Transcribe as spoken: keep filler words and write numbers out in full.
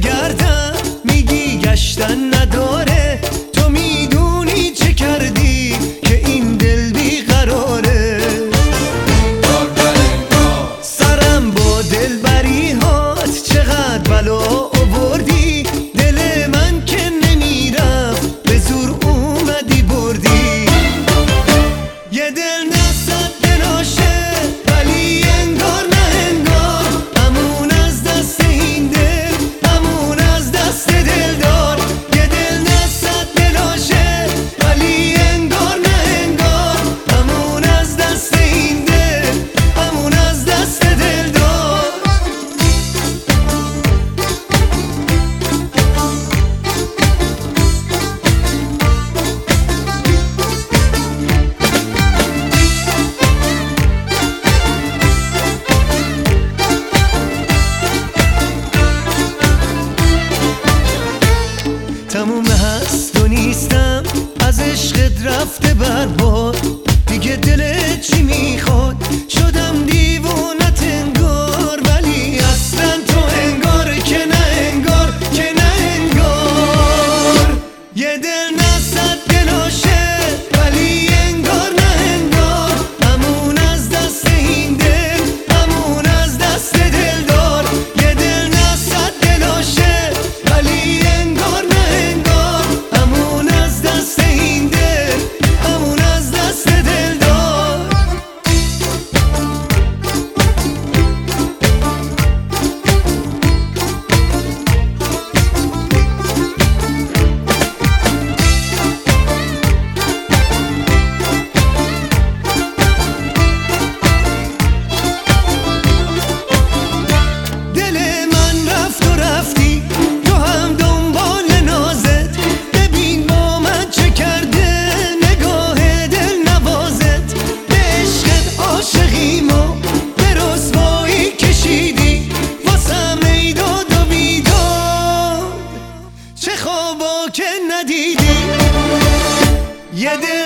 میگردم میگی گشتن نداره، تو میدونی چه کردی که این دل بیقراره. سرم با دلبری هات چقدر بلا آوردی، دل من که نمیرفت به زور اومدی بردی. یه دل نصد دلاشه ولی انگار نه انگار، همون از دست این دل همون از دست دلدار. یه دل نصد دلاشه ولی انگار نه انگار، همون از دست این دل همون از دست دلدار. تموم هست و نیستم از عشقت رفته برباد، دیگه دلت چی میخواد؟ شدم دیوونت انگار، ولی اصلا تو انگار که نه انگار که نه انگار. یه دل نصد دلاشه ولی انگار نه انگار، همون از دست این دل همون از دست دلدار. یه دل نصد دلاشه ولی انگار نه انگار، همون از دست این دل همون از دست دلدار. دل من رفت و رفتی، تو هم دنبال نازت، ببین با من چه کرده نگاه دل نوازت. به عشقت عاشقیمو به رسوایی کشیدی، واسم ایداد و بیداد چه خوابا که ندیدی. یه دل